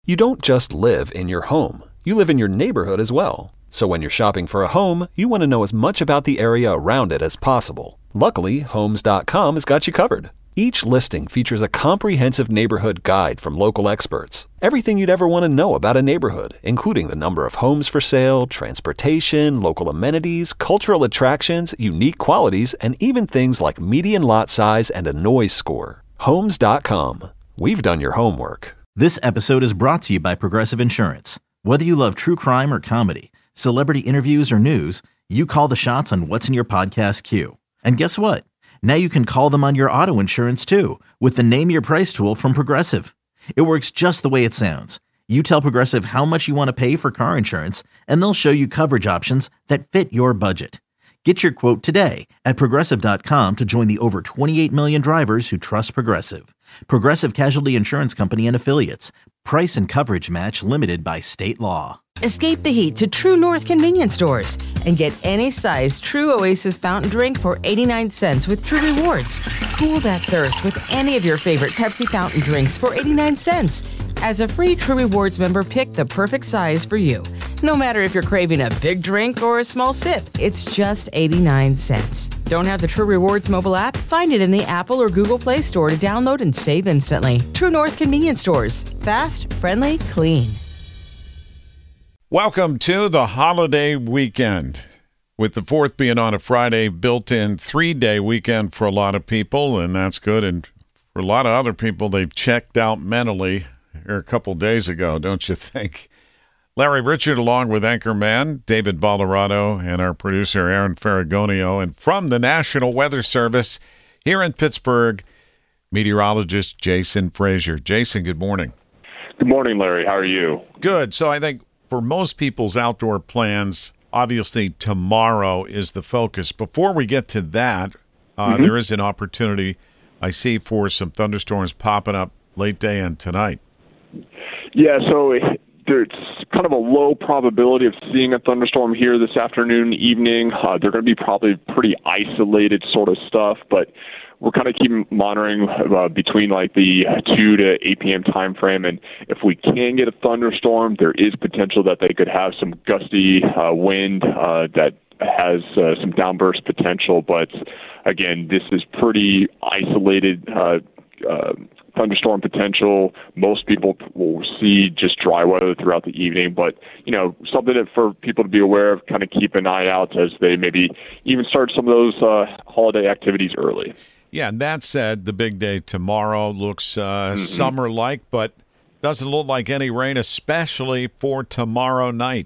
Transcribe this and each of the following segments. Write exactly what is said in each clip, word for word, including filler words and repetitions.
You don't just live in your home. You live in your neighborhood as well. So when you're shopping for a home, you want to know as much about the area around it as possible. Luckily, Homes dot com has got you covered. Each listing features a comprehensive neighborhood guide from local experts. Everything you'd ever want to know about a neighborhood, including the number of homes for sale, transportation, local amenities, cultural attractions, unique qualities, and even things like median lot size and a noise score. Homes dot com. We've done your homework. This episode is brought to you by Progressive Insurance. Whether you love true crime or comedy, celebrity interviews or news, you call the shots on what's in your podcast queue. And guess what? Now you can call them on your auto insurance too with the Name Your Price tool from Progressive. It works just the way it sounds. You tell Progressive how much you want to pay for car insurance, and they'll show you coverage options that fit your budget. Get your quote today at Progressive dot com to join the over twenty-eight million drivers who trust Progressive. Progressive Casualty Insurance Company and Affiliates. Price and coverage match limited by state law. Escape the heat to True North convenience stores and get any size True Oasis fountain drink for eighty-nine cents with True Rewards. Cool that thirst with any of your favorite Pepsi fountain drinks for eighty-nine cents. As a free True Rewards member, pick the perfect size for you. No matter if you're craving a big drink or a small sip, it's just eighty-nine cents. Don't have the True Rewards mobile app? Find it in the Apple or Google Play Store to download and save instantly. True North convenience stores. Fast, friendly, clean. Welcome to the holiday weekend. With the fourth being on a Friday, built-in three-day weekend for a lot of people, and that's good. And for a lot of other people, they've checked out mentally here a couple days ago, don't you think? Larry Richert, along with anchorman David Ballarado and our producer Aaron Ferragonio, and from the National Weather Service here in Pittsburgh, meteorologist Jason Frazier. Jason, good morning. Good morning, Larry. How are you? Good. So I think for most people's outdoor plans, obviously tomorrow is the focus. Before we get to that, uh, mm-hmm. there is an opportunity, I see, for some thunderstorms popping up late day and tonight. Yeah, so there's kind of a low probability of seeing a thunderstorm here this afternoon, evening. Uh, they're going to be probably pretty isolated sort of stuff, but we're kind of keeping monitoring uh, between like the two to eight p.m. time frame, and if we can get a thunderstorm, there is potential that they could have some gusty uh, wind uh, that has uh, some downburst potential. But again, this is pretty isolated uh, uh, thunderstorm potential. Most people will see just dry weather throughout the evening, but you know, something that for people to be aware of, kind of keep an eye out as they maybe even start some of those uh, holiday activities early. Yeah, and that said, the big day tomorrow looks uh, mm-hmm. summer-like, but doesn't look like any rain, especially for tomorrow night.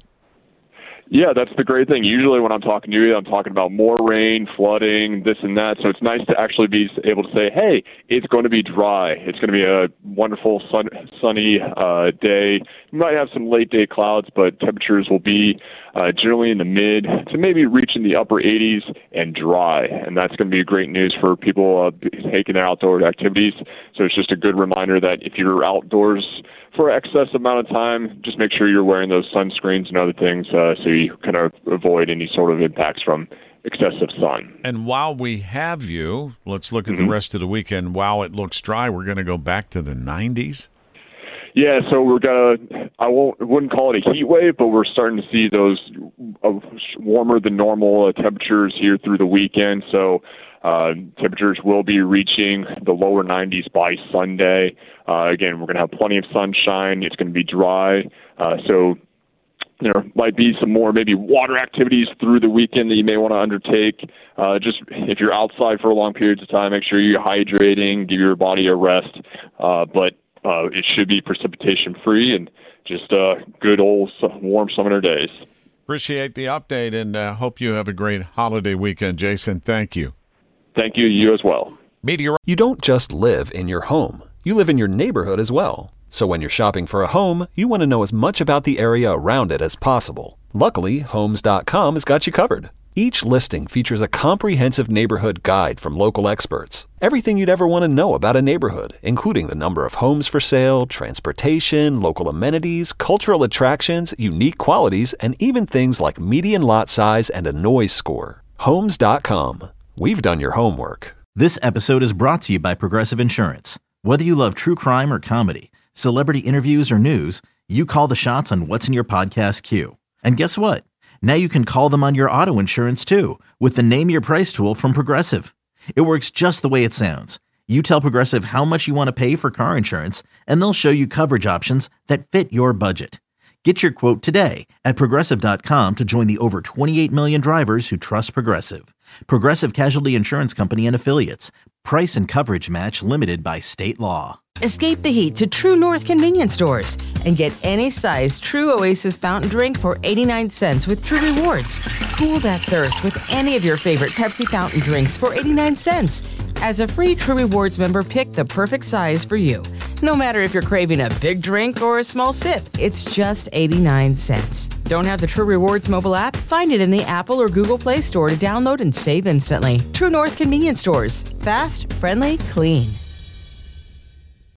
Yeah, that's the great thing. Usually when I'm talking to you, I'm talking about more rain, flooding, this and that. So it's nice to actually be able to say, hey, it's going to be dry. It's going to be a wonderful sun, sunny uh, day. You might have some late day clouds, but temperatures will be uh, generally in the mid to maybe reaching the upper eighties and dry. And that's going to be great news for people uh, taking their outdoor activities. So it's just a good reminder that if you're outdoors for an excess amount of time, just make sure you're wearing those sunscreens and other things uh, so you kind of avoid any sort of impacts from excessive sun. And while we have you, let's look at mm-hmm. the rest of the weekend. While it looks dry, we're going to go back to the nineties. Yeah, so we're gonna. I won't. Wouldn't call it a heat wave, but we're starting to see those uh, warmer than normal uh, temperatures here through the weekend. So uh, temperatures will be reaching the lower nineties by Sunday. Uh, again, we're going to have plenty of sunshine. It's going to be dry. Uh, so there might be some more maybe water activities through the weekend that you may want to undertake. Uh, just if you're outside for long periods of time, make sure you're hydrating, give your body a rest. Uh, but uh, it should be precipitation free and just uh, good old warm summer days. Appreciate the update and uh, hope you have a great holiday weekend, Jason. Thank you. Thank you. You as well. Meteor- You don't just live in your home. You live in your neighborhood as well. So when you're shopping for a home, you want to know as much about the area around it as possible. Luckily, Homes dot com has got you covered. Each listing features a comprehensive neighborhood guide from local experts. Everything you'd ever want to know about a neighborhood, including the number of homes for sale, transportation, local amenities, cultural attractions, unique qualities, and even things like median lot size and a noise score. Homes dot com. We've done your homework. This episode is brought to you by Progressive Insurance. Whether you love true crime or comedy, celebrity interviews or news, you call the shots on what's in your podcast queue. And guess what? Now you can call them on your auto insurance too with the Name Your Price tool from Progressive. It works just the way it sounds. You tell Progressive how much you want to pay for car insurance, and they'll show you coverage options that fit your budget. Get your quote today at Progressive dot com to join the over twenty-eight million drivers who trust Progressive. Progressive Casualty Insurance Company and Affiliates. Price and coverage match limited by state law. Escape the heat to True North convenience stores and get any size True Oasis fountain drink for eighty-nine cents with True Rewards. Cool that thirst with any of your favorite Pepsi fountain drinks for eighty-nine cents. As a free True Rewards member, pick the perfect size for you. No matter if you're craving a big drink or a small sip, it's just eighty-nine cents. Don't have the True Rewards mobile app? Find it in the Apple or Google Play Store to download and save instantly. True North convenience stores. Fast, friendly, clean.